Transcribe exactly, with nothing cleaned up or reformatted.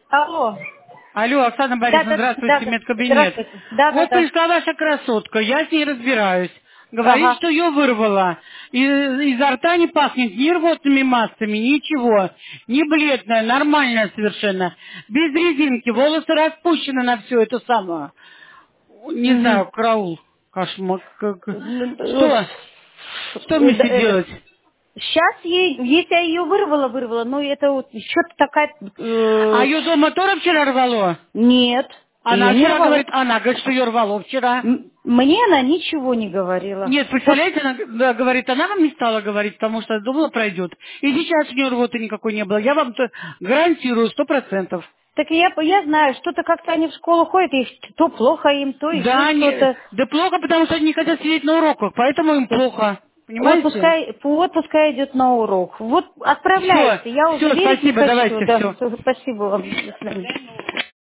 Алло. Алло, Оксана Да, Борисовна, да, да, здравствуйте, да. медкабинет. Здравствуйте. Да, да, Вот да. пришла ваша красотка, я с ней разбираюсь. Говорит, Ага. что ее вырвало. И, изо рта не пахнет ни рвотными массами, ничего. Не бледная, нормальная совершенно. Без резинки, волосы распущены на всю эту самую. Не Угу. знаю, караул. Кошмар. как- Что? Что мне все Сейчас делать? ей, если я ее вырвала, вырвала, ну это вот что-то такая... А э, ее дома тоже вчера рвало? нет, Она ее не вчера рвала. говорит, она говорит, что ее рвало вчера. М- Мне она ничего не говорила. Нет, представляете, она да, говорит, она вам не стала говорить, потому что думала, пройдет. И сейчас у нее рвоты никакой не было. Я вам то гарантирую, сто процентов. Так я, я знаю, что-то как-то они в школу ходят, и то плохо им, то еще Да, не, что-то. да плохо, потому что они не хотят сидеть на уроках, поэтому им плохо. Вот Понимаете? пускай, вот пускай идет на урок. Вот Все, отправляйте. Я уже все, верить не спасибо, хочу. давайте, Да, все. спасибо вам. До свидания.